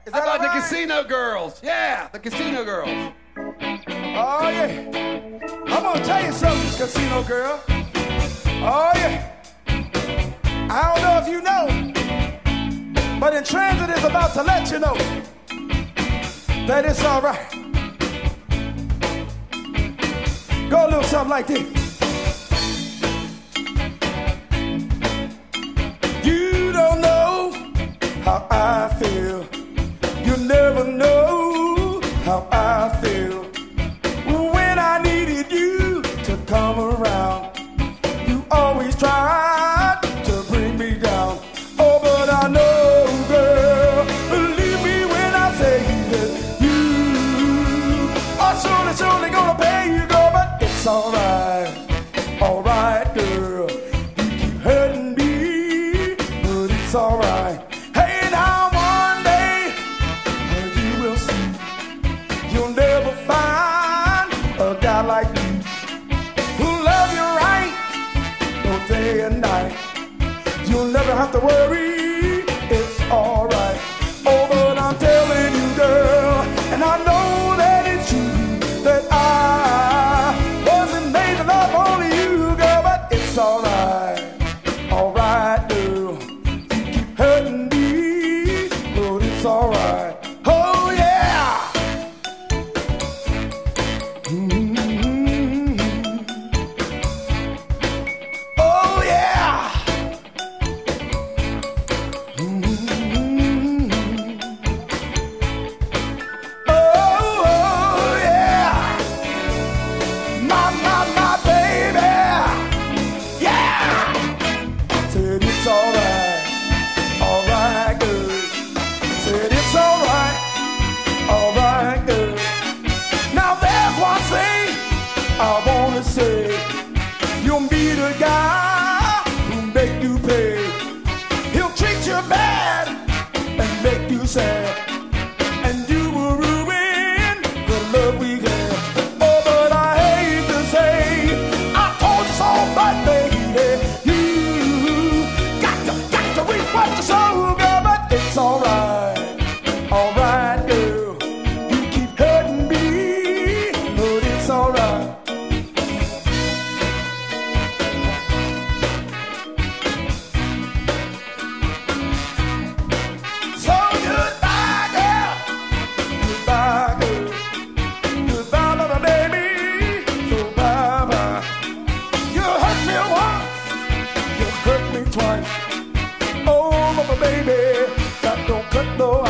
Is How that about the all right? casino girls? Yeah, the casino girls. Oh, yeah. I'm going to tell you something, casino girl. Oh, yeah. I don't know if you know, but In Transit is about to let you know that it's all right. Go a little something like this. You don't know how I feel. You never know how I feel. When I needed you to come around, you always tried to bring me down. Oh, but I know, girl, believe me when I say that you are surely gonna pay you, girl, but it's alright, girl. You keep hurting me, but it's alright. Hey, now one day you will see you'll never find a guy like me who love you right, both day and night. You'll never have to worry, it's alright. Oh, but I'm telling you, girl, and I know that it's true, that I wasn't made to love only you, girl, but it's alright, girl. You keep hurting me, but it's alright. Oh, yeah! Oh, yeah! Oh, yeah! My baby! Yeah! Said it's alright, girl. Said it's alright, girl. Now there's one thing I wanna say. You'll meet a guy who'll make you pay. He'll treat you bad and make you sad, and you will ruin the love we had. Oh, but I hate to say I told you so, but baby, you got to reap what you sow, girl, but it's alright, girl. You keep hurting me, but it's alright. So goodbye, girl. Goodbye, girl. Goodbye, my baby. So bye-bye. You hurt me once, you hurt me twice. Oh, my baby, that don't cut no